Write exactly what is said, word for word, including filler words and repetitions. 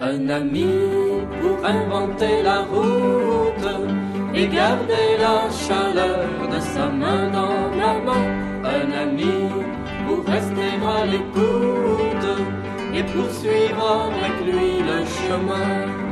Un ami pour inventer la route et garder la chaleur de sa main dans ma main. Un ami pour rester à l'écoute et poursuivre avec lui le chemin.